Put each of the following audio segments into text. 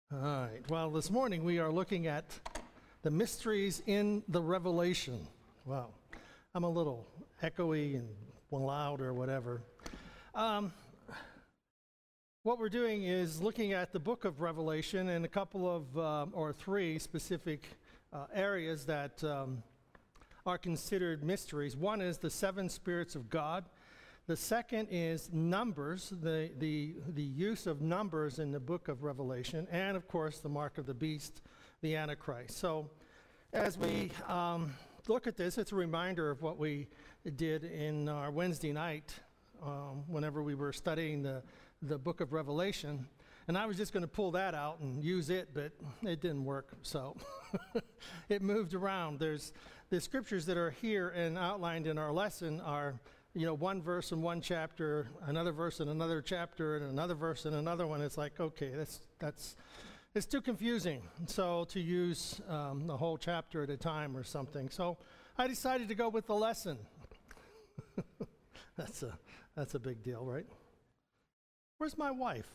All right. Well, this morning we are looking at the mysteries in the Revelation. Wow. I'm a little echoey and loud or whatever. What we're doing is looking at the book of Revelation and a couple of, or three specific areas that are considered mysteries. One is the seven spirits of God. The second is numbers, the use of numbers in the book of Revelation, and of course the mark of the beast, the Antichrist. So as we look at this, it's a reminder of what we did in our Wednesday night whenever we were studying the book of Revelation. And I was just going to pull that out and use it, but it didn't work, so it moved around. There's the scriptures that are here and outlined in our lesson are one verse in one chapter, another verse in another chapter, and another verse in another one. It's like, okay, it's too confusing. So to use the whole chapter at a time or something. So I decided to go with the lesson. That's a big deal, right? Where's my wife?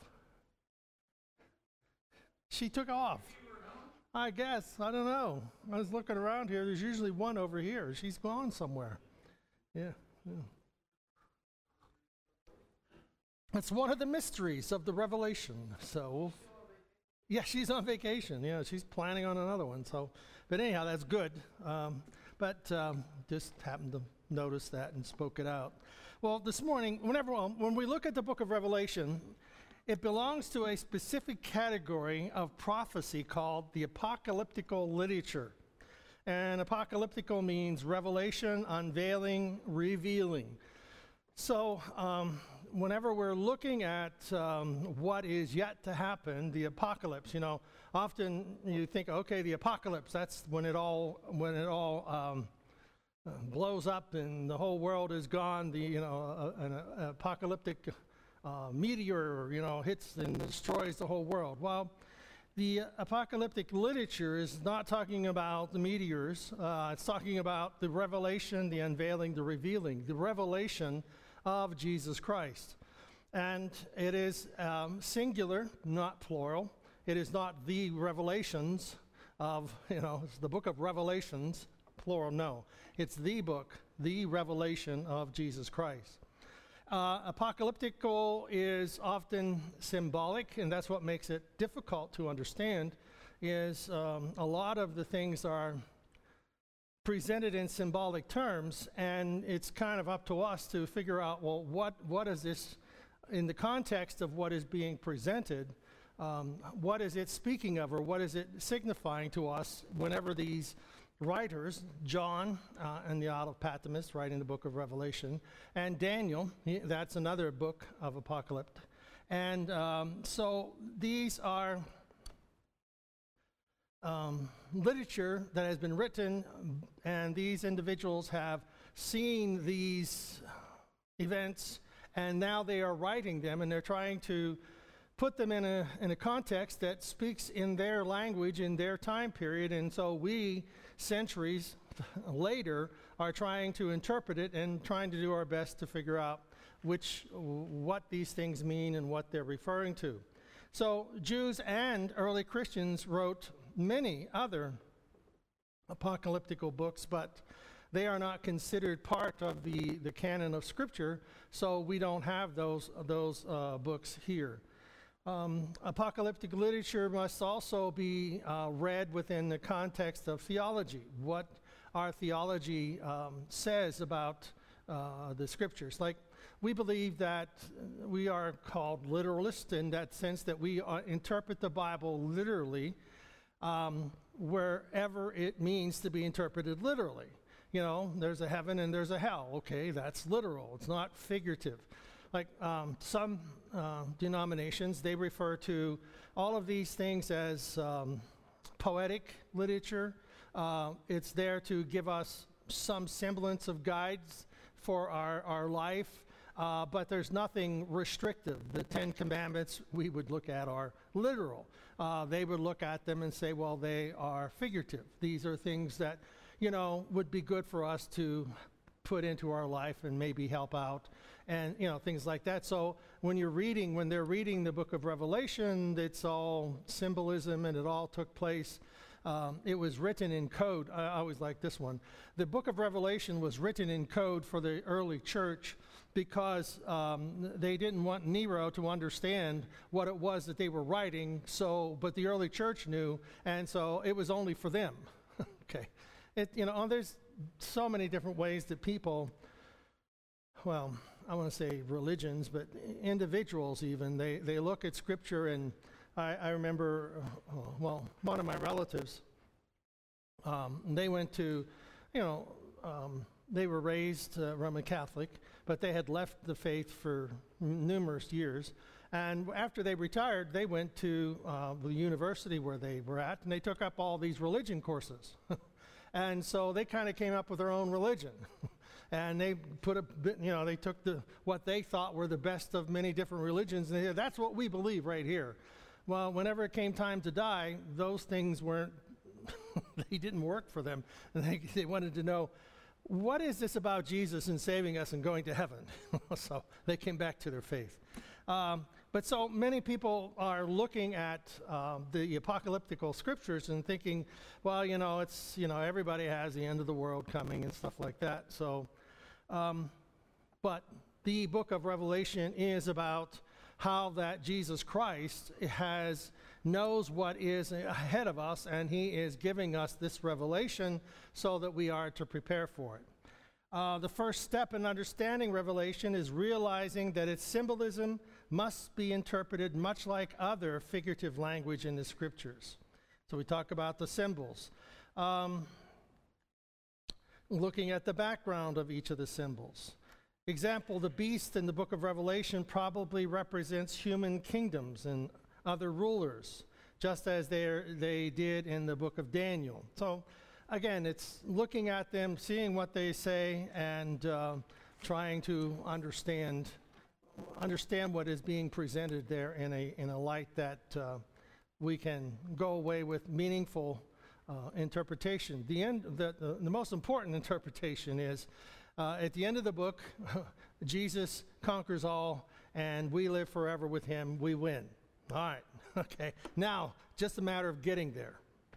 She took off. I guess. I don't know. I was looking around here. There's usually one over here. She's gone somewhere. Yeah. It's one of the mysteries of the Revelation. So, yeah, she's on vacation. Yeah, she's planning on another one. So, but anyhow, that's good. Just happened to notice that and spoke it out. Well, this morning, when we look at the book of Revelation, it belongs to a specific category of prophecy called the apocalyptical literature. And apocalyptical means revelation, unveiling, revealing. So, whenever we're looking at what is yet to happen, the apocalypse, often you think, okay, the apocalypse, that's when it all blows up and the whole world is gone. An apocalyptic meteor, hits and destroys the whole world. Well, the apocalyptic literature is not talking about the meteors. It's talking about the revelation, the unveiling, the revealing, the revelation of Jesus Christ. And it is singular, not plural. It is not the revelations of, it's the book of Revelations, plural, no. It's the book, the revelation of Jesus Christ. Apocalyptical is often symbolic, and that's what makes it difficult to understand, is a lot of the things are presented in symbolic terms, and it's kind of up to us to figure out, well, what is this, in the context of what is being presented, what is it speaking of, or what is it signifying to us whenever these writers, John and the Isle of Patmos, writing the book of Revelation, and Daniel, that's another book of Apocalypse. And so these are literature that has been written, and these individuals have seen these events, and now they are writing them, and they're trying to put them in a context that speaks in their language, in their time period. And so we, centuries later, are trying to interpret it and trying to do our best to figure out what these things mean and what they're referring to. So Jews and early Christians wrote many other apocalyptical books, but they are not considered part of the canon of Scripture, so we don't have those books here. Apocalyptic literature must also be read within the context of theology, what our theology says about the Scriptures. Like, we believe that we are called literalists in that sense that we interpret the Bible literally, wherever it means to be interpreted literally. There's a heaven and there's a hell. Okay, that's literal. It's not figurative. Like some denominations, they refer to all of these things as poetic literature. It's there to give us some semblance of guides for our life, but there's nothing restrictive. The Ten Commandments we would look at are literal. They would look at them and say, well, they are figurative. These are things that, would be good for us to put into our life and maybe help out, and things like that. So when they're reading the book of Revelation, it's all symbolism, and it all took place. It was written in code. I always like this one. The book of Revelation was written in code for the early church because they didn't want Nero to understand what it was that they were writing. But the early church knew, and so it was only for them. Okay, there's so many different ways that people, well, I want to say religions, but individuals even, they look at Scripture. And I remember, one of my relatives, they went to, they were raised Roman Catholic, but they had left the faith for numerous years. And after they retired, they went to the university where they were at, and they took up all these religion courses. And so they kind of came up with their own religion. And they they took what they thought were the best of many different religions, and they said, that's what we believe right here. Well, whenever it came time to die, those things weren't, they didn't work for them. And they wanted to know, what is this about Jesus and saving us and going to heaven? So they came back to their faith. But so many people are looking at the apocalyptical scriptures and thinking, well, it's, everybody has the end of the world coming and stuff like that. So, but the book of Revelation is about how that Jesus Christ knows what is ahead of us, and he is giving us this revelation so that we are to prepare for it. The first step in understanding Revelation is realizing that its symbolism must be interpreted much like other figurative language in the scriptures. So we talk about the symbols. Looking at the background of each of the symbols. Example, the beast in the book of Revelation probably represents human kingdoms and other rulers, just as they did in the book of Daniel. So again, it's looking at them, seeing what they say, and trying to understand what is being presented there in a light that we can go away with meaningful interpretation. The most important interpretation is at the end of the book, Jesus conquers all, and we live forever with him. We win. All right. Okay. Now, just a matter of getting there.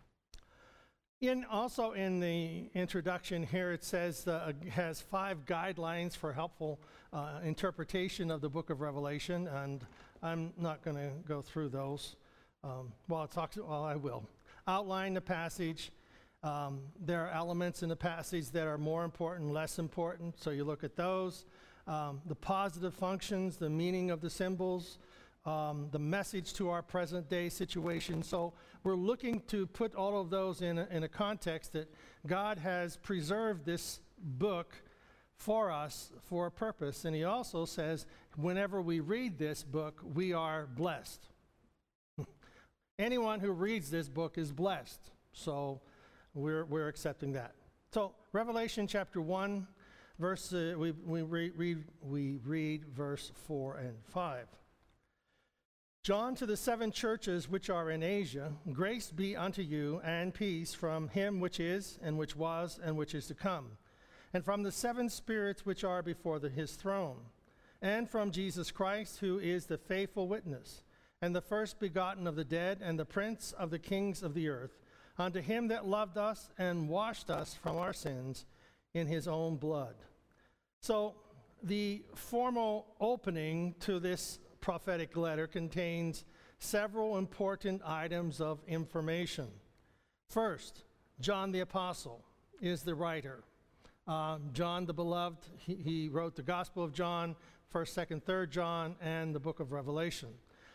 Also in the introduction here, it says has 5 guidelines for helpful interpretation of the book of Revelation, and I'm not going to go through those. I will. Outline the passage. There are elements in the passage that are more important, less important, so you look at those. The positive functions, the meaning of the symbols, the message to our present day situation. So we're looking to put all of those in a context that God has preserved this book for us for a purpose. And he also says, whenever we read this book, we are blessed. Anyone who reads this book is blessed. So we're accepting that. So Revelation chapter 1, we read verse 4 and 5. John, to the 7 churches which are in Asia, grace be unto you and peace from him which is, and which was, and which is to come, and from the 7 spirits which are before his throne, and from Jesus Christ, who is the faithful witness, and the first begotten of the dead, and the prince of the kings of the earth, unto him that loved us and washed us from our sins in his own blood. So the formal opening to this prophetic letter contains several important items of information. First, John the Apostle is the writer. John the Beloved, he wrote the Gospel of John, 1st, 2nd, 3rd John, and the book of Revelation.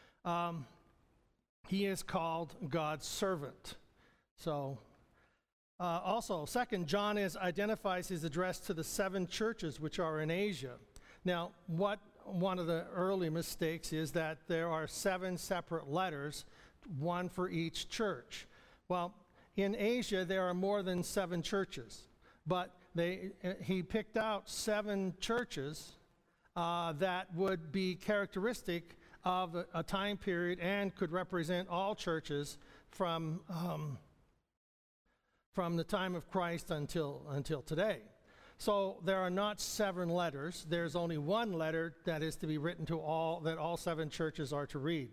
He is called God's servant. So, also, second, John identifies his address to the 7 churches which are in Asia. Now, one of the early mistakes is that there are 7 separate letters, one for each church. Well, in Asia, there are more than 7 churches, but he picked out 7 churches that would be characteristic of a time period and could represent all churches from the time of Christ until today. So there are not 7 letters. There's only one letter that is to be written to that all 7 churches are to read.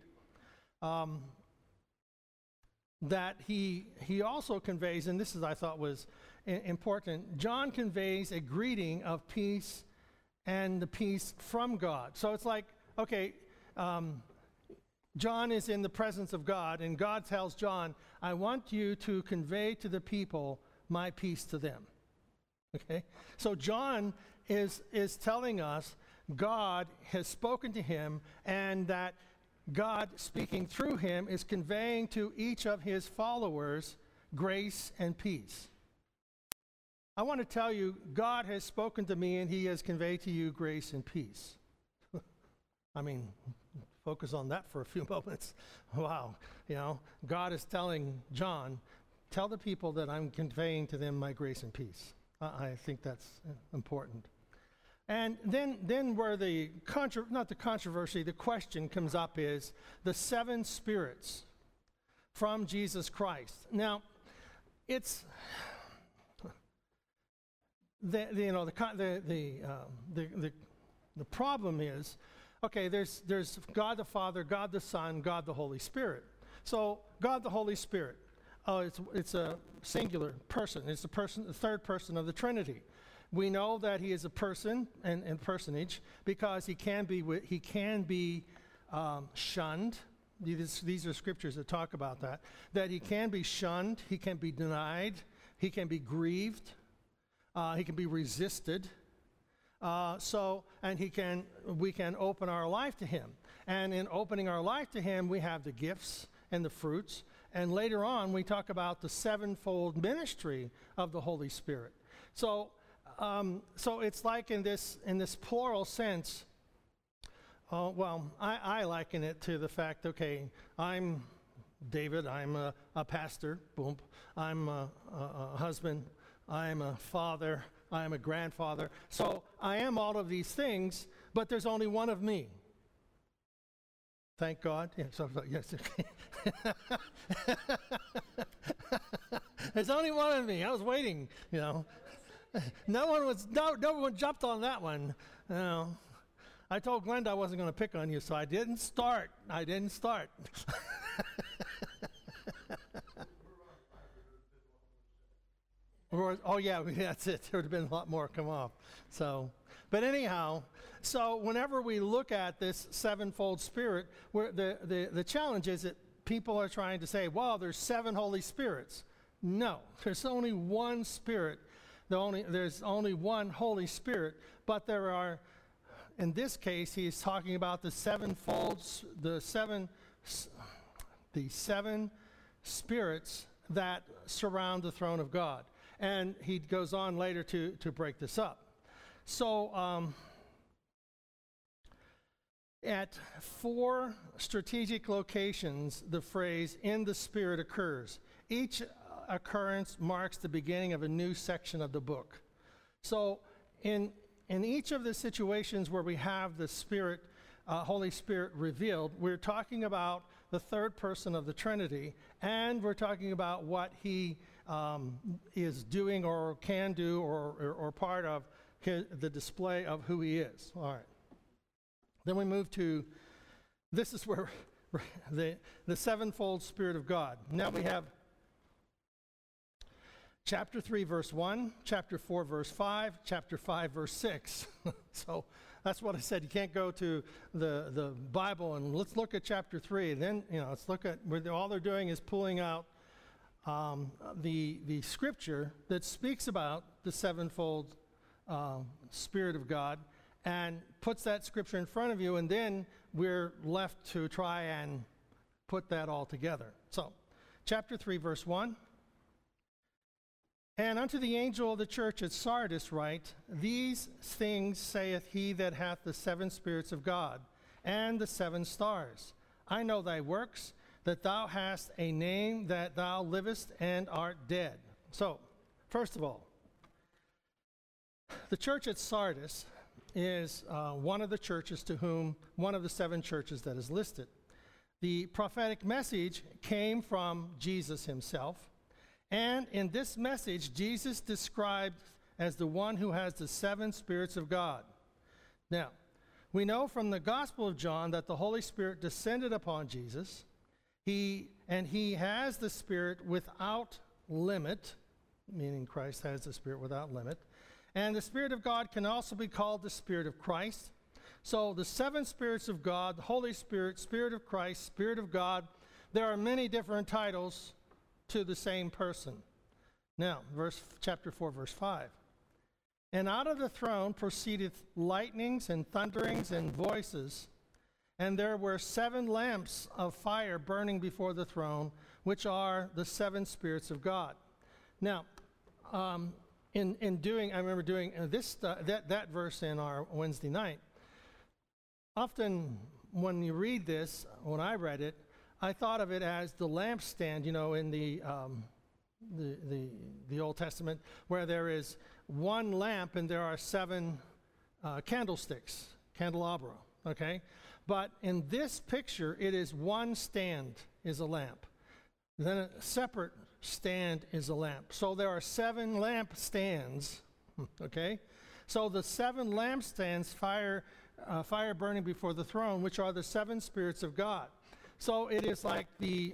That he also conveys, and this is I thought was important, John conveys a greeting of peace and the peace from God. So it's like, okay, John is in the presence of God, and God tells John, I want you to convey to the people my peace to them. Okay? So John is telling us God has spoken to him, and that God speaking through him is conveying to each of his followers grace and peace. I want to tell you, God has spoken to me and he has conveyed to you grace and peace. I mean, focus on that for a few moments. Wow. God is telling John, tell the people that I'm conveying to them my grace and peace. I think that's important. And then where the question comes up is the 7 spirits from Jesus Christ. Now, it's the problem is, okay, there's God the Father, God the Son, God the Holy Spirit. So God the Holy Spirit, it's a singular person. It's the third person of the Trinity. We know that he is a person and personage because he can be shunned. These are scriptures that talk about that. That he can be shunned, he can be denied, he can be grieved, he can be resisted. And we can open our life to him. And in opening our life to him, we have the gifts and the fruits. And later on, we talk about the 7-fold ministry of the Holy Spirit. So it's like in this plural sense. I liken it to the fact, okay, I'm David, I'm a pastor, boom. I'm a husband, I'm a father, I'm a grandfather. So I am all of these things, but there's only one of me. Thank God. Yeah, yes. There's only one of me. I was waiting, No one jumped on that one. I told Glenda I wasn't going to pick on you, so I didn't start. Oh yeah, that's it. There would have been a lot more come off. But anyhow, whenever we look at this 7-fold Spirit, the challenge is that people are trying to say, well, there's 7 Holy Spirits. No, there's only one Spirit. There's only one Holy Spirit, but there are, in this case, he's talking about the 7-fold, the seven spirits that surround the throne of God. And he goes on later to break this up. So at 4 strategic locations, the phrase "in the Spirit" occurs. Each occurrence marks the beginning of a new section of the book. So in each of the situations where we have the Spirit, Holy Spirit revealed, we're talking about the third person of the Trinity, and we're talking about what he is doing or can do or part of the display of who he is. All right. Then we move to, this is where the 7-fold Spirit of God. Now we have chapter 3, verse 1, chapter 4, verse 5, chapter 5, verse 6. So that's what I said. You can't go to the Bible and let's look at chapter 3. Then, let's look at where all they're doing is pulling out the scripture that speaks about the 7-fold Spirit of God and puts that scripture in front of you, and then we're left to try and put that all together. So, chapter 3, verse 1. And unto the angel of the church at Sardis write, These things saith he that hath the 7 spirits of God, and the 7 stars. I know thy works, that thou hast a name, that thou livest and art dead. So, first of all, the church at Sardis is one of the churches to whom, one of the 7 churches that is listed. The prophetic message came from Jesus himself. And in this message, Jesus described as the one who has the 7 spirits of God. Now, we know from the Gospel of John that the Holy Spirit descended upon Jesus. He has the Spirit without limit, meaning Christ has the Spirit without limit. And the Spirit of God can also be called the Spirit of Christ. So the 7 spirits of God, the Holy Spirit, Spirit of Christ, Spirit of God, there are many different titles to the same person. Now, chapter 4, verse 5. And out of the throne proceedeth lightnings and thunderings and voices, and there were 7 lamps of fire burning before the throne, which are the 7 spirits of God. Now, I remember doing that verse in our Wednesday night. Often when you read this, when I read it, I thought of it as the lampstand, in the Old Testament, where there is one lamp and there are 7 candlesticks, candelabra, okay? But in this picture, it is one stand is a lamp. Then a separate stand is a lamp. So there are 7 lampstands, okay? So the 7 lampstands, fire burning before the throne, which are the 7 spirits of God. So it is like the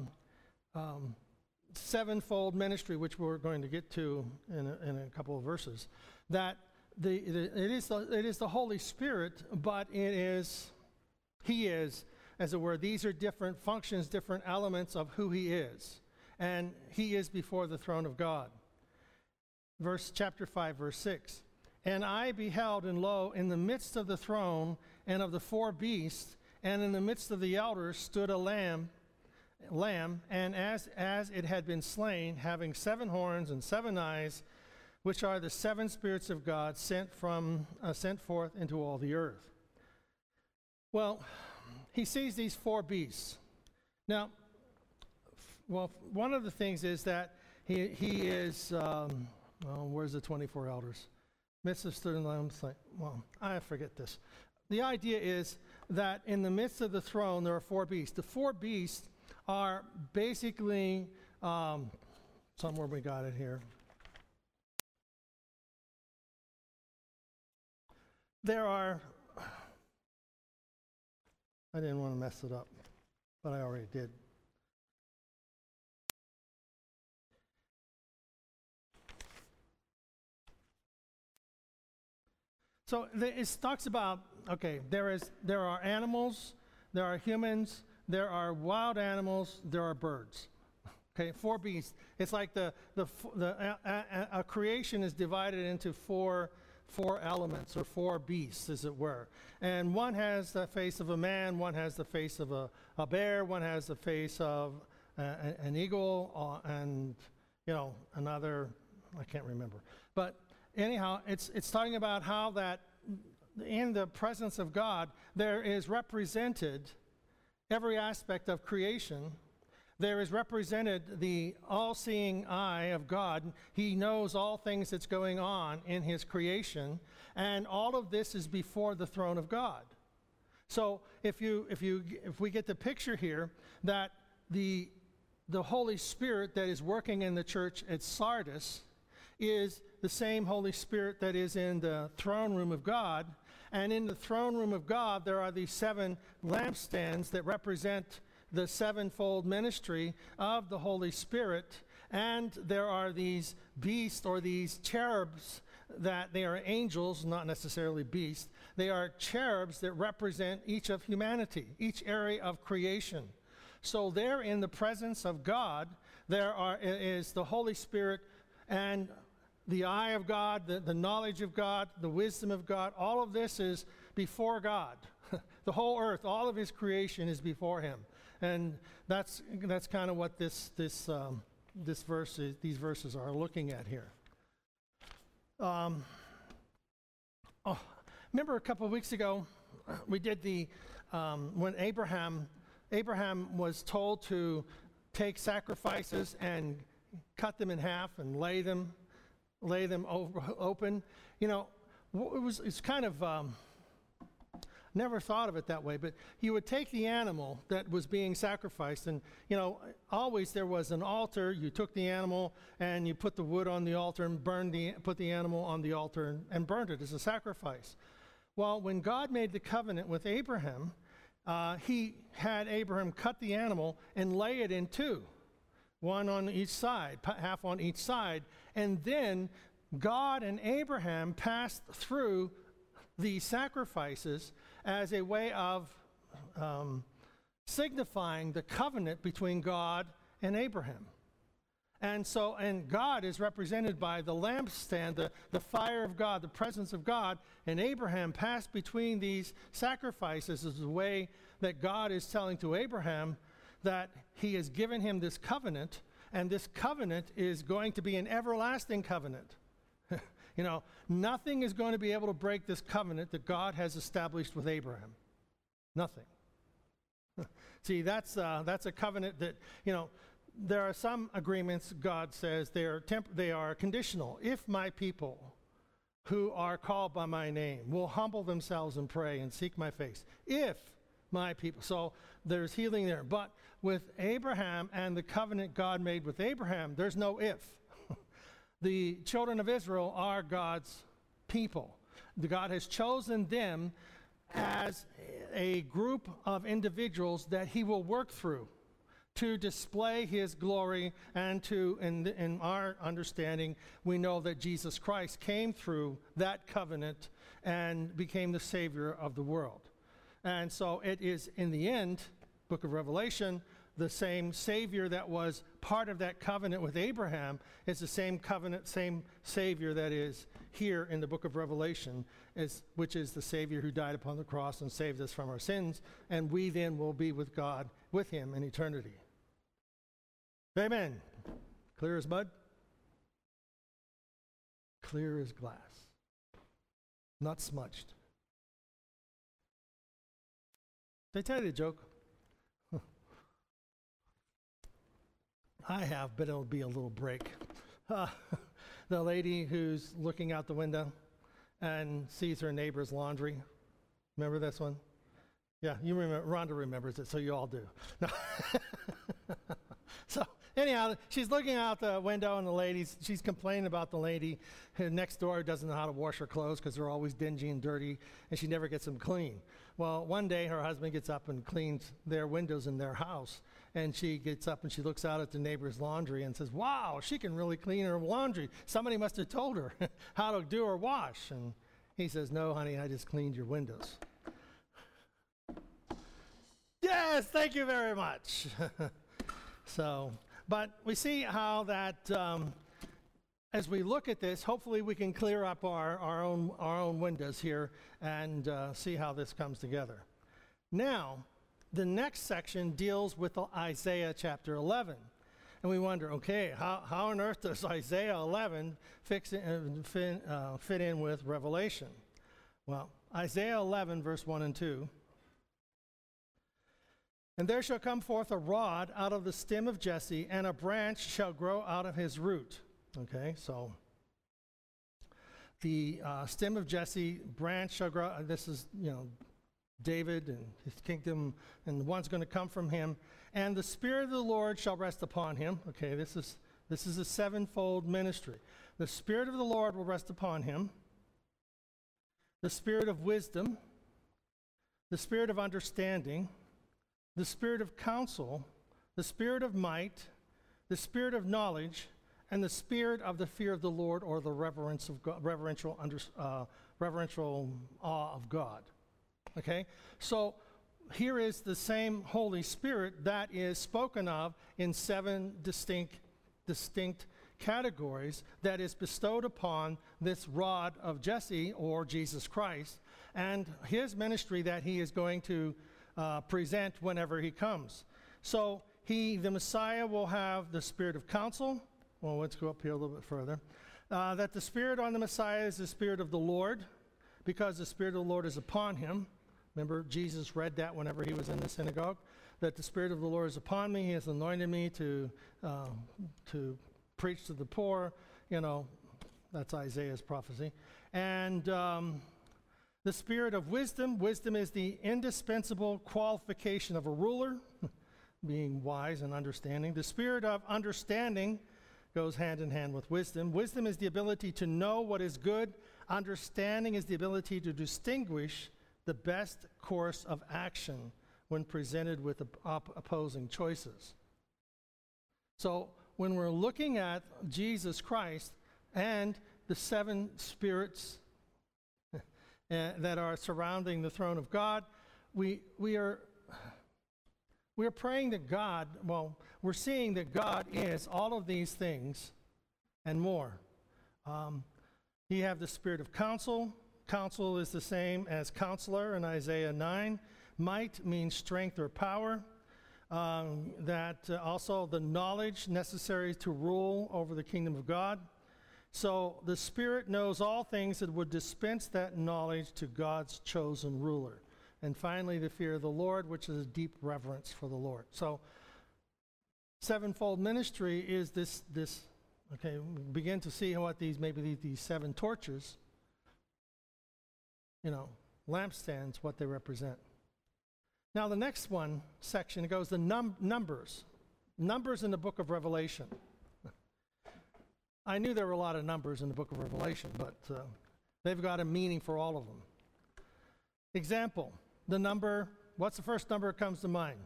sevenfold ministry, which we're going to get to in a couple of verses. That it is the Holy Spirit, but He is, as it were. These are different functions, different elements of who He is, and He is before the throne of God. Chapter 5, verse 6. And I beheld, and lo, in the midst of the throne and of the 4 beasts, and in the midst of the elders stood a lamb, and as it had been slain, having 7 horns and 7 eyes, which are the 7 spirits of God sent forth into all the earth. Well, he sees these 4 beasts. Now, one of the things is that he is, where's the 24 elders? Midst of stood in the lamb, I forget this. The idea is that in the midst of the throne there are 4 beasts. The 4 beasts are basically, somewhere we got it here. I didn't want to mess it up, but I already did. So it talks about, there are animals, there are humans, there are wild animals, there are birds. Okay, 4 beasts. It's like a creation is divided into four elements, or 4 beasts, as it were. And one has the face of a man, one has the face of a bear, one has the face of an eagle, and another, I can't remember. But anyhow, it's talking about how that in the presence of God, there is represented every aspect of creation. There is represented the all-seeing eye of God. He knows all things that's going on in His creation, and all of this is before the throne of God. So if we get the picture here that the Holy Spirit that is working in the church at Sardis is the same Holy Spirit that is in the throne room of God, and in the throne room of God there are these 7 lampstands that represent the sevenfold ministry of the Holy Spirit, and there are these beasts, or these cherubs, that they are angels, not necessarily beasts. They are cherubs that represent each of humanity, each area of creation. So there in the presence of God, is the Holy Spirit and the eye of God, the knowledge of God, the wisdom of God. All of this is before God. The whole earth, all of His creation is before Him. And that's kind of what these verses are looking at here. Remember a couple of weeks ago, we did when Abraham was told to take sacrifices and cut them in half and lay them open. It's kind of never thought of it that way, but he would take the animal that was being sacrificed, and always there was an altar. You took the animal and you put the wood on the altar and put the animal on the altar and burned it as a sacrifice. Well, when God made the covenant with Abraham, he had Abraham cut the animal and lay it in two, one on each side, half on each side, and then God and Abraham passed through the sacrifices as a way of signifying the covenant between God and Abraham. And God is represented by the lampstand, the fire of God, the presence of God, and Abraham passed between these sacrifices as a way that God is telling to Abraham that he has given him this covenant, and this covenant is going to be an everlasting covenant. Nothing is going to be able to break this covenant that God has established with Abraham. Nothing. See, that's a covenant that, there are some agreements, God says, they are conditional. If my people who are called by my name will humble themselves and pray and seek my face. If my people. So there's healing there. But with Abraham and the covenant God made with Abraham, there's no if. The children of Israel are God's people. God has chosen them as a group of individuals that he will work through to display his glory, and in our understanding, we know that Jesus Christ came through that covenant and became the Savior of the world. And so it is, in the end, book of Revelation, the same Savior that was part of that covenant with Abraham is the same covenant, same Savior that is here in the book of Revelation, which is the Savior who died upon the cross and saved us from our sins, and we then will be with God, with him in eternity. Amen. Clear as mud? Clear as glass. Not smudged. Did I tell you the joke? I have, but it'll be a little break. The lady who's looking out the window and sees her neighbor's laundry. Remember this one? Yeah, you remember. Rhonda remembers it, so you all do. No. So anyhow, she's looking out the window, and she's complaining about the lady who next door doesn't know how to wash her clothes because they're always dingy and dirty, and she never gets them clean. Well, one day her husband gets up and cleans their windows in their house, and she gets up and she looks out at the neighbor's laundry and says, "Wow, she can really clean her laundry. Somebody must have told her how to do her wash." And he says, "No, honey, I just cleaned your windows." Yes, thank you very much. But we see how that as we look at this, hopefully we can clear up our own windows here and see how this comes together. Now, the next section deals with Isaiah chapter 11. And we wonder, okay, how on earth does Isaiah 11 fit in with Revelation? Well, Isaiah 11, verse 1 and 2. "And there shall come forth a rod out of the stem of Jesse, and a branch shall grow out of his root." Okay, so the stem of Jesse, branch shall grow. This is, David and his kingdom, and the one's going to come from him. "And the Spirit of the Lord shall rest upon him." Okay, this is a sevenfold ministry. "The Spirit of the Lord will rest upon him, the Spirit of wisdom, the Spirit of understanding, the Spirit of counsel, the Spirit of might, the Spirit of knowledge, and the Spirit of the fear of the Lord," or the reverence of God, reverential awe of God. Okay, so here is the same Holy Spirit that is spoken of in 7 distinct categories that is bestowed upon this rod of Jesse, or Jesus Christ, and his ministry that he is going to present whenever he comes. So the Messiah will have the Spirit of counsel. Well, let's go up here a little bit further. That the Spirit on the Messiah is the Spirit of the Lord, because the Spirit of the Lord is upon him. Remember, Jesus read that whenever he was in the synagogue, that the Spirit of the Lord is upon me. He has anointed me to preach to the poor. That's Isaiah's prophecy. And The spirit of wisdom. Wisdom is the indispensable qualification of a ruler, being wise and understanding. The spirit of understanding goes hand in hand with wisdom. Wisdom is the ability to know what is good. Understanding is the ability to distinguish the best course of action when presented with opposing choices. So when we're looking at Jesus Christ and the seven spirits that are surrounding the throne of God, we are praying that God, we're seeing that God is all of these things and more. He have the spirit of counsel. Counsel is the same as counselor in Isaiah 9. Might means strength or power. Also the knowledge necessary to rule over the kingdom of God. So the Spirit knows all things that would dispense that knowledge to God's chosen ruler. And finally, the fear of the Lord, which is a deep reverence for the Lord. So sevenfold ministry is this. Okay, we begin to see what these seven torches, lampstands, what they represent. Now the next section goes to numbers. Numbers in the book of Revelation. I knew there were a lot of numbers in the book of Revelation, but they've got a meaning for all of them. Example, what's the first number that comes to mind?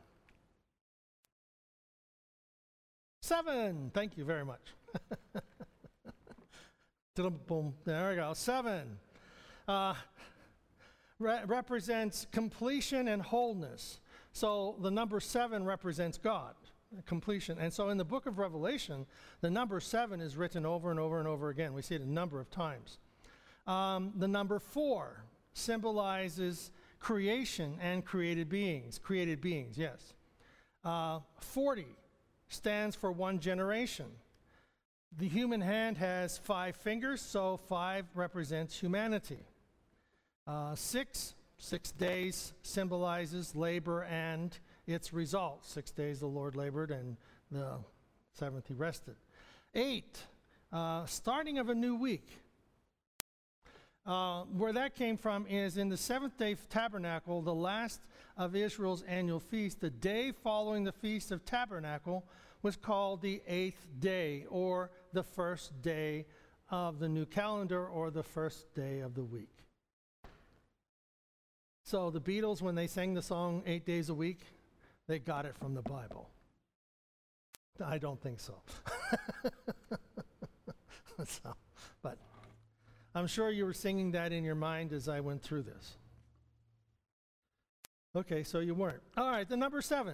7. Thank you very much. Boom. There we go. 7 represents completion and wholeness. So the number 7 represents God, completion. And so in the book of Revelation, the number 7 is written over and over and over again. We see it a number of times. The number 4 symbolizes creation and created beings. Created beings, yes. 40 stands for one generation. The human hand has 5 fingers, so 5 represents humanity. 6 days symbolizes labor and its results. 6 days the Lord labored, and the 7th he rested. 8, starting of a new week. Where that came from is in the 7th day tabernacle, the last of Israel's annual feast. The day following the Feast of Tabernacle was called the 8th day, or the first day of the new calendar, or the first day of the week. So the Beatles, when they sang the song 8 Days a Week, they got it from the Bible. I don't think so. But I'm sure you were singing that in your mind as I went through this. Okay, so you weren't. All right, the number 7.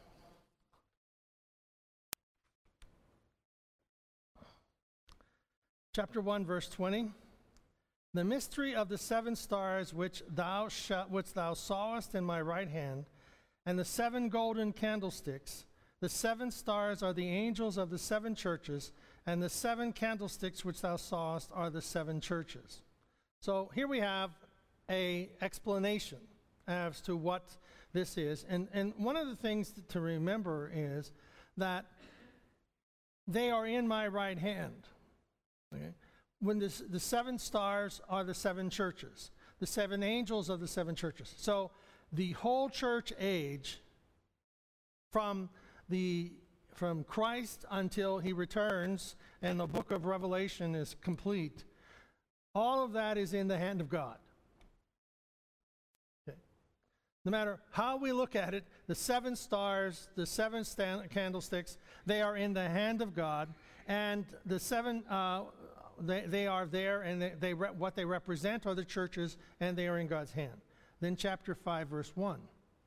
Chapter 1, verse 20. The mystery of the 7 stars which thou sawest in my right hand, and the 7 golden candlesticks. The 7 stars are the angels of the 7 churches, and the 7 candlesticks which thou sawest are the 7 churches. So here we have an explanation as to what this is. And one of the things to remember is that they are in my right hand. Okay? When the 7 stars are the 7 churches, the 7 angels of the 7 churches. So the whole church age, from Christ until he returns and the book of Revelation is complete, all of that is in the hand of God. Okay. No matter how we look at it, the 7 stars, the 7 candlesticks, they are in the hand of God, and the 7 they are there, and what they represent are the churches, and they are in God's hand. Then chapter 5, verse 1.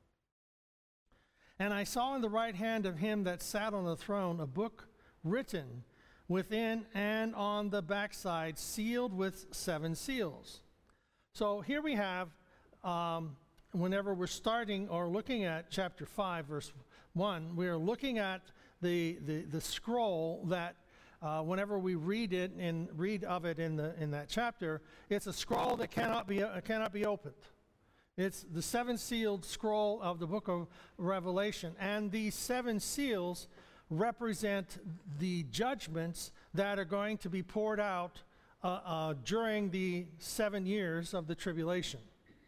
And I saw in the right hand of him that sat on the throne a book written within and on the backside, sealed with 7 seals. So here we have, whenever we're starting or looking at chapter 5, verse 1, we are looking at the scroll that whenever we read of it in that chapter, it's a scroll that cannot be opened. It's the 7 sealed scroll of the book of Revelation, and these 7 seals represent the judgments that are going to be poured out during the 7 years of the tribulation.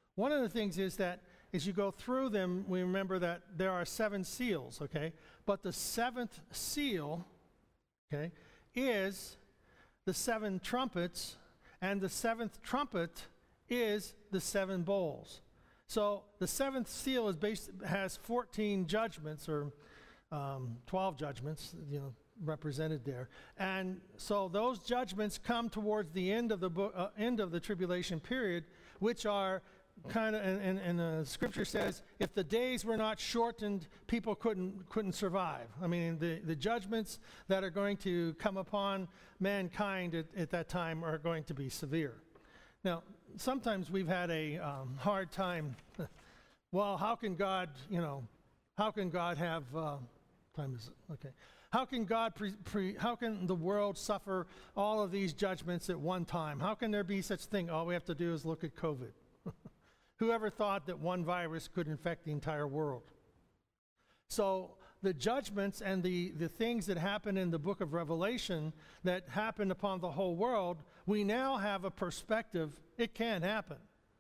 One of the things is that as you go through them, we remember that there are 7 seals, okay? But the 7th seal, okay, is the 7 trumpets, and the 7th trumpet is the 7 bowls. So the 7th seal has 14 judgments, or 12 judgments, represented there. And so those judgments come towards the end of the end of the tribulation period, which are kind of, and the scripture says, if the days were not shortened, people couldn't survive. I mean, the judgments that are going to come upon mankind at that time are going to be severe. Now, sometimes we've had a hard time. Well, how can God have time is okay? How can God how can the world suffer all of these judgments at one time? How can there be such thing? All we have to do is look at COVID. Whoever thought that one virus could infect the entire world? So the judgments and the things that happen in the book of Revelation that happened upon the whole world, we now have a perspective. It can happen.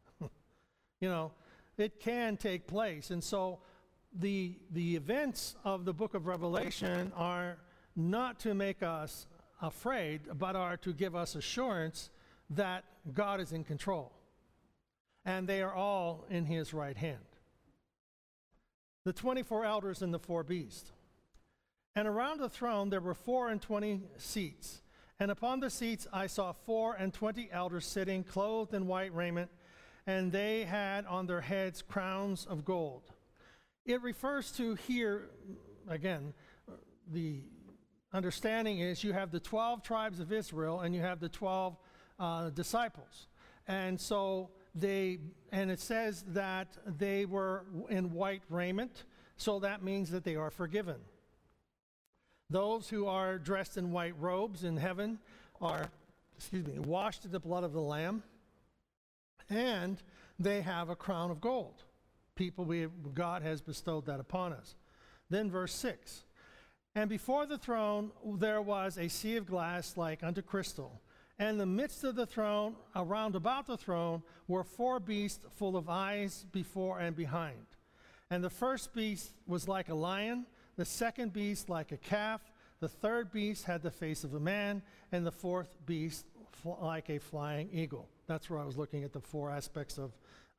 It can take place. And so the events of the book of Revelation are not to make us afraid, but are to give us assurance that God is in control. And they are all in his right hand. The 24 elders and the 4 beasts. And around the throne there were 24 seats. And upon the seats I saw 24 elders sitting, clothed in white raiment, and they had on their heads crowns of gold. It refers to here, again, the understanding is you have the 12 tribes of Israel and you have the 12 disciples. And so it says that they were in white raiment, so that means that they are forgiven. Those who are dressed in white robes in heaven are, washed in the blood of the Lamb, and they have a crown of gold. God has bestowed that upon us. Then verse 6, and before the throne there was a sea of glass like unto crystal, and in the midst of the throne, around about the throne, were 4 beasts full of eyes before and behind. And the first beast was like a lion, the second beast like a calf, the third beast had the face of a man, and the 4th beast like a flying eagle. That's where I was looking at the 4 aspects of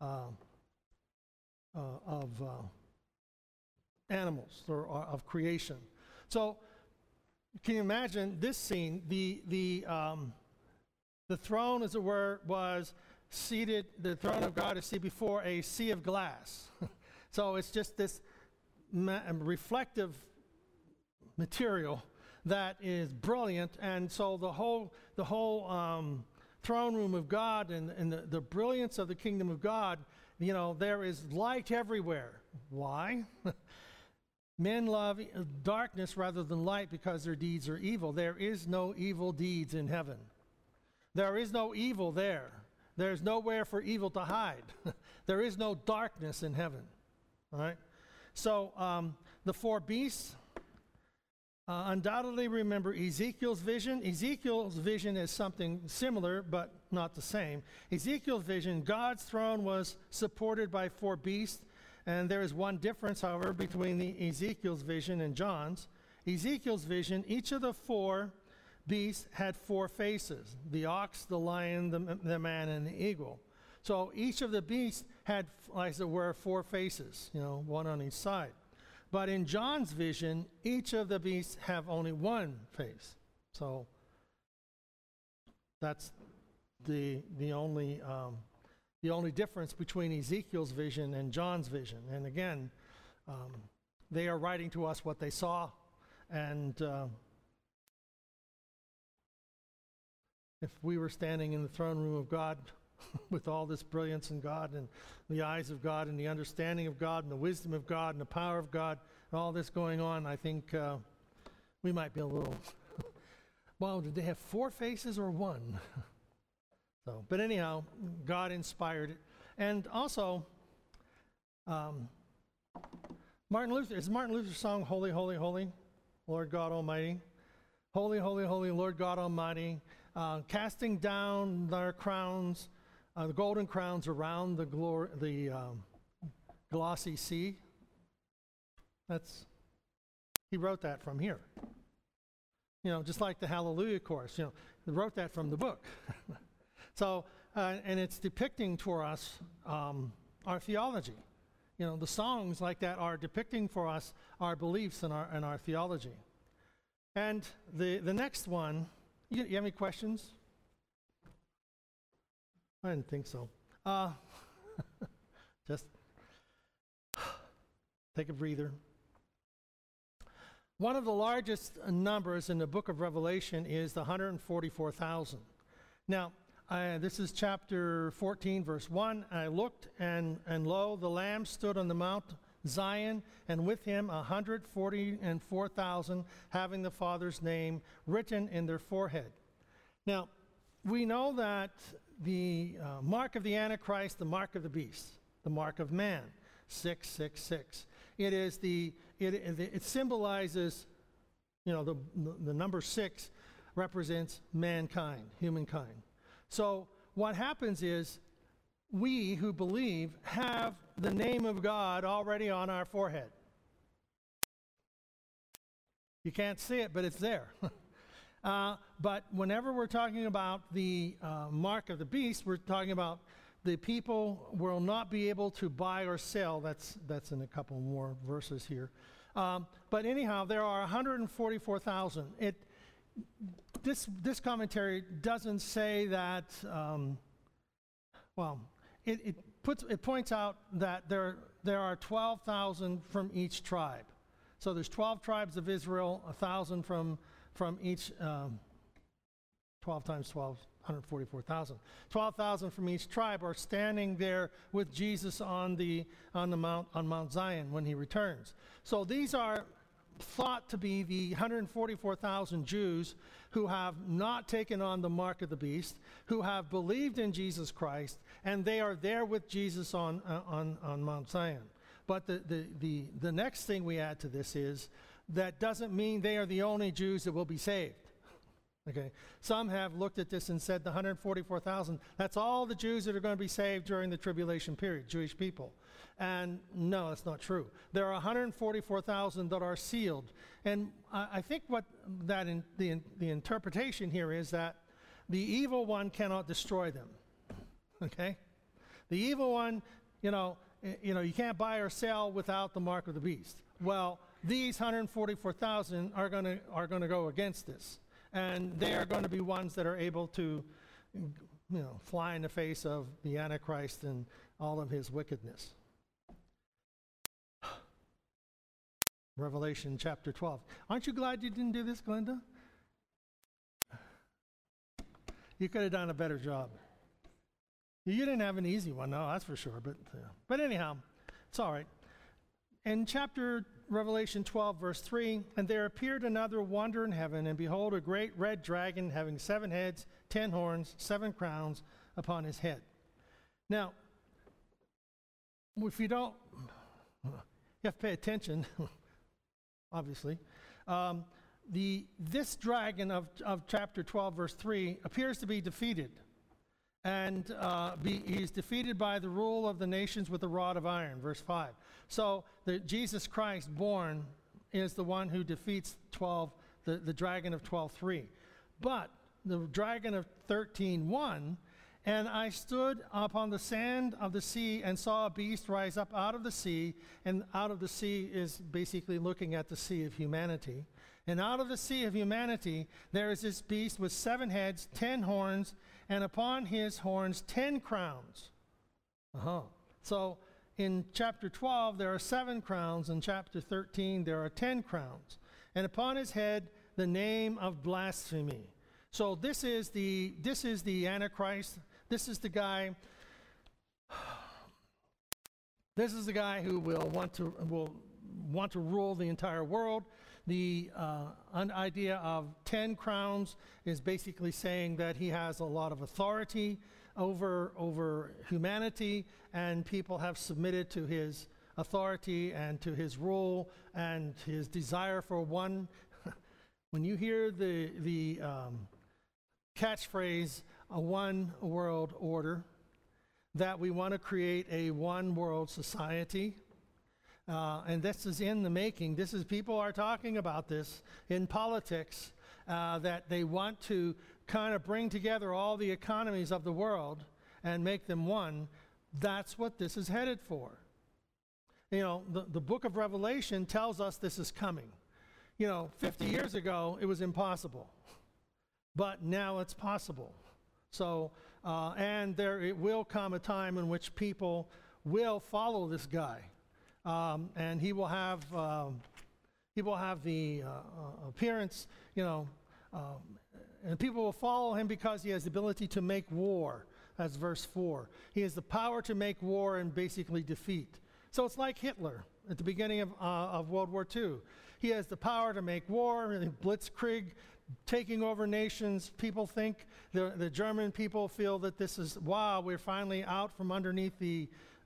animals, or of creation. So, can you imagine this scene? The throne, as it were, was seated, the throne of God is seated before a sea of glass. So it's just this reflective material that is brilliant. And so the whole throne room of God and the brilliance of the kingdom of God, there is light everywhere. Why? Men love darkness rather than light because their deeds are evil. There is no evil deeds in heaven. There is no evil there. There's nowhere for evil to hide. There is no darkness in heaven. All right? So the 4 beasts, undoubtedly remember Ezekiel's vision. Ezekiel's vision is something similar, but not the same. Ezekiel's vision, God's throne was supported by 4 beasts, and there is one difference, however, between Ezekiel's vision and John's. Ezekiel's vision, each of the 4 beasts had 4 faces: the ox, the lion, the man, and the eagle. So each of the beasts had, as it were, 4 faces, one on each side. But in John's vision, each of the beasts have only 1 face. So that's the only difference between Ezekiel's vision and John's vision. And again, they are writing to us what they saw, and if we were standing in the throne room of God with all this brilliance in God and the eyes of God and the understanding of God and the wisdom of God and the power of God and all this going on, I think we might be a little, well, did they have 4 faces or 1? So, but anyhow, God inspired it. And also, Martin Luther's song, Holy, Holy, Holy, Lord God Almighty. Holy, holy, holy, Lord God Almighty. Casting down their crowns the golden crowns around the glossy sea. He wrote that from here. Just like the Hallelujah chorus, he wrote that from the book. So, and it's depicting for us our theology. The songs like that are depicting for us our beliefs and our theology. And the next one, you have any questions? I didn't think so. Just take a breather. One of the largest numbers in the book of Revelation is the 144,000. Now, this is chapter 14, verse 1. I looked, and lo, the Lamb stood on the Mount Zion, and with him 144,000, having the Father's name written in their forehead. Now, we know that the mark of the Antichrist, the mark of the beast, the mark of man, 666. It symbolizes, the number 6 represents mankind, humankind. So what happens is we who believe have the name of God already on our forehead. You can't see it, but it's there. But whenever we're talking about the mark of the beast, we're talking about the people will not be able to buy or sell. That's in a couple more verses here. But anyhow, there are 144,000. This commentary doesn't say that. It points out that there are 12,000 from each tribe. So there's 12 tribes of Israel, 1,000 from each. 12 times 12, 144,000. 12,000 from each tribe are standing there with Jesus on Mount Zion when he returns. So these are thought to be the 144,000 Jews who have not taken on the mark of the beast, who have believed in Jesus Christ, and they are there with Jesus on Mount Zion. But the next thing we add to this is that doesn't mean they are the only Jews that will be saved. Okay, some have looked at this and said the 144,000, that's all the Jews that are going to be saved during the tribulation period, Jewish people. And no, that's not true. There are 144,000 that are sealed. And I think the interpretation here is that the evil one cannot destroy them. Okay? The evil one, you can't buy or sell without the mark of the beast. Well, these 144,000 are going to go against this. And they are going to be ones that are able to, fly in the face of the Antichrist and all of his wickedness. Revelation chapter 12. Aren't you glad you didn't do this, Glenda? You could have done a better job. You didn't have an easy one, no, that's for sure. But anyhow, it's all right. In Revelation 12, verse 3, and there appeared another wonder in heaven, and behold, a great red dragon having 7 heads, 10 horns, 7 crowns upon his head. Now, if you don't, you have to pay attention, obviously. This dragon of chapter 12, verse 3, appears to be defeated. And he's defeated by the rule of the nations with a rod of iron, verse 5. So Jesus Christ born is the one who defeats the dragon of 12:3. But the dragon of 13:1, and I stood upon the sand of the sea and saw a beast rise up out of the sea, and out of the sea is basically looking at the sea of humanity. And out of the sea of humanity there is this beast with 7 heads, 10 horns, and upon his horns 10 crowns. So in chapter 12 there are 7 crowns. In chapter 13 there are 10 crowns. And upon his head the name of blasphemy. So this is the Antichrist. This is the guy. This is the guy who will want to rule the entire world. The idea of 10 crowns is basically saying that he has a lot of authority over humanity, and people have submitted to his authority and to his rule and his desire for one. When you hear the catchphrase, a one world order, that we want to create a one-world society. And this is in the making. People are talking about this in politics, that they want to kind of bring together all the economies of the world and make them one. That's what this is headed for. The book of Revelation tells us this is coming. 50 years ago, it was impossible. But now it's possible. So, it will come a time in which people will follow this guy. And he will have the appearance, and people will follow him because he has the ability to make war. That's verse 4. He has the power to make war and basically defeat. So it's like Hitler at the beginning of World War II. He has the power to make war, blitzkrieg, taking over nations. People think, the German people feel that this is, wow, we're finally out from underneath the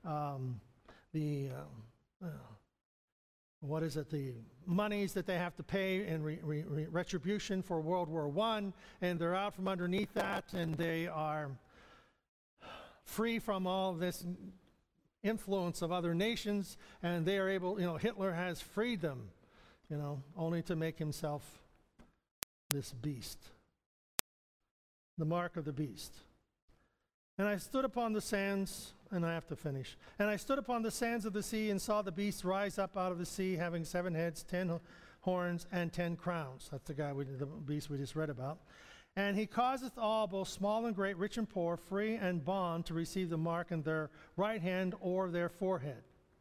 monies that they have to pay in retribution for World War I, and they're out from underneath that, and they are free from all this influence of other nations, and they are able, Hitler has freed them, only to make himself this beast, the mark of the beast. And I stood upon the sands, and I have to finish. And I stood upon the sands of the sea and saw the beast rise up out of the sea, having 7 heads, 10 horns, and 10 crowns. That's the beast we just read about. And he causeth all, both small and great, rich and poor, free and bond, to receive the mark in their right hand or their forehead.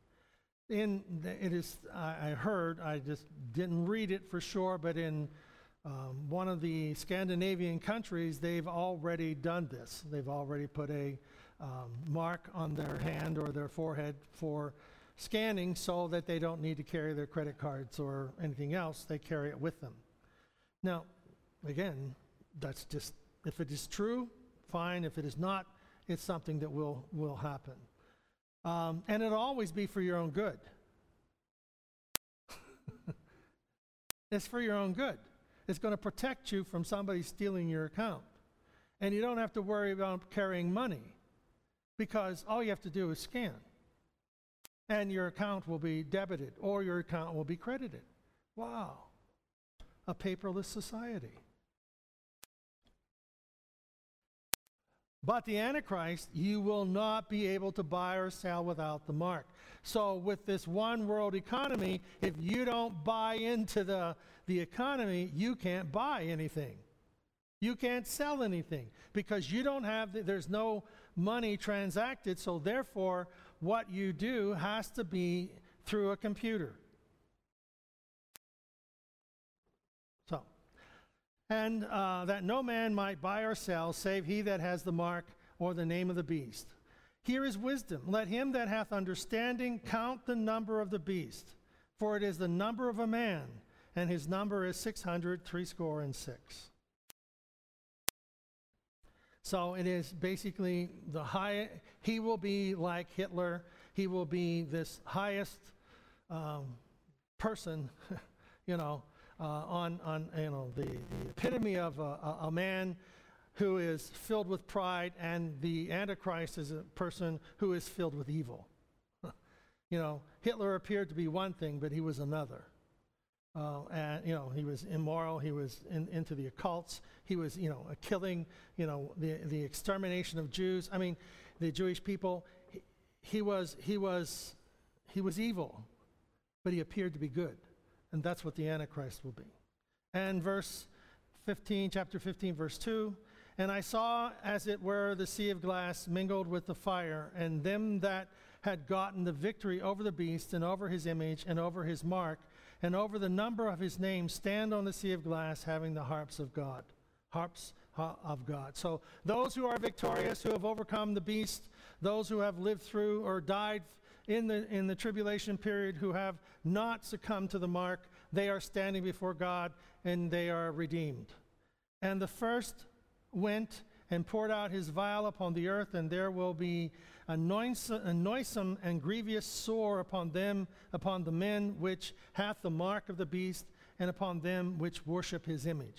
I heard, I just didn't read it for sure, but in one of the Scandinavian countries, they've already done this. They've already put a mark on their hand or their forehead for scanning, so that they don't need to carry their credit cards or anything else. They carry it with them. Now, again, that's just, if it is true, fine. If it is not, it's something that will happen. And it'll always be for your own good. It's for your own good. It's going to protect you from somebody stealing your account. And you don't have to worry about carrying money, because all you have to do is scan. And your account will be debited, or your account will be credited. Wow. A paperless society. But the Antichrist, you will not be able to buy or sell without the mark. So with this one world economy, if you don't buy into the economy, you can't buy anything. You can't sell anything, because you don't have, there's no money transacted, so therefore what you do has to be through a computer. And that no man might buy or sell, save he that has the mark or the name of the beast. Here is wisdom. Let him that hath understanding count the number of the beast, for it is the number of a man, and his number is 666. So it is basically he will be like Hitler. He will be this highest person, the epitome of a man who is filled with pride, and the Antichrist is a person who is filled with evil. Hitler appeared to be one thing, but he was another. He was immoral. He was into the occults. He was, killing, the extermination of Jews. I mean, the Jewish people. He was evil, but he appeared to be good. And that's what the Antichrist will be. And chapter 15, verse 2, and I saw, as it were, the sea of glass mingled with the fire, and them that had gotten the victory over the beast, and over his image, and over his mark, and over the number of his name, stand on the sea of glass, having the harps of God. Harps of God. So those who are victorious, who have overcome the beast, those who have lived through or died in the tribulation period, who have not succumbed to the mark, they are standing before God, and they are redeemed. And the first went and poured out his vial upon the earth, and there will be a noisome and grievous sore upon the men which hath the mark of the beast, and upon them which worship his image.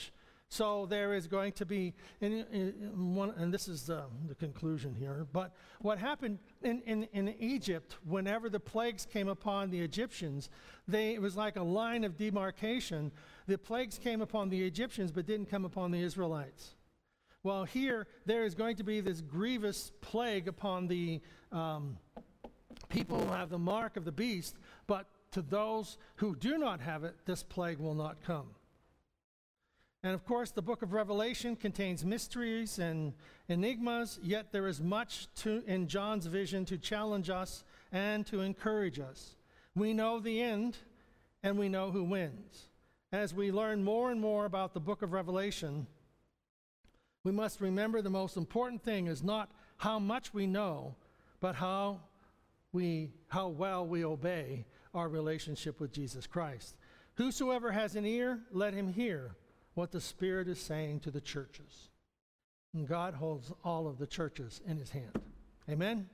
So there is going to be, and this is the conclusion here, but what happened in Egypt, whenever the plagues came upon the Egyptians, it was like a line of demarcation. The plagues came upon the Egyptians but didn't come upon the Israelites. Well, here, there is going to be this grievous plague upon the people who have the mark of the beast, but to those who do not have it, this plague will not come. And of course, the book of Revelation contains mysteries and enigmas, yet there is much in John's vision to challenge us and to encourage us. We know the end, and we know who wins. As we learn more and more about the book of Revelation, we must remember the most important thing is not how much we know, but how well we obey our relationship with Jesus Christ. Whosoever has an ear, let him hear what the Spirit is saying to the churches. And God holds all of the churches in his hand. Amen?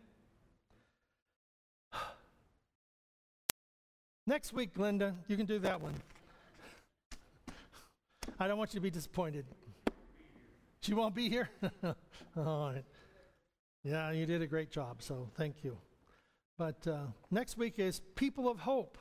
Next week, Glenda, you can do that one. I don't want you to be disappointed. She won't be here? All right. Yeah, you did a great job, so thank you. But next week is People of Hope.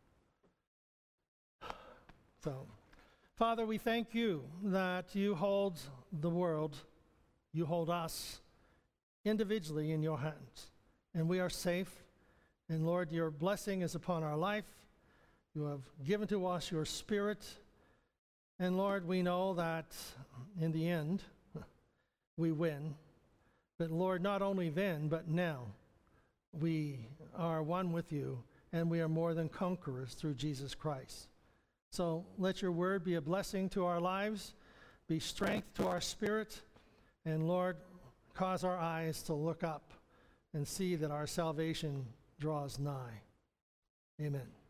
So, Father, we thank you that you hold the world, you hold us individually in your hands, and we are safe. And Lord, your blessing is upon our life. You have given to us your Spirit. And Lord, we know that in the end, we win. But Lord, not only then, but now, we are one with you, and we are more than conquerors through Jesus Christ. So let your word be a blessing to our lives, be strength to our spirit, and Lord, cause our eyes to look up and see that our salvation draws nigh. Amen.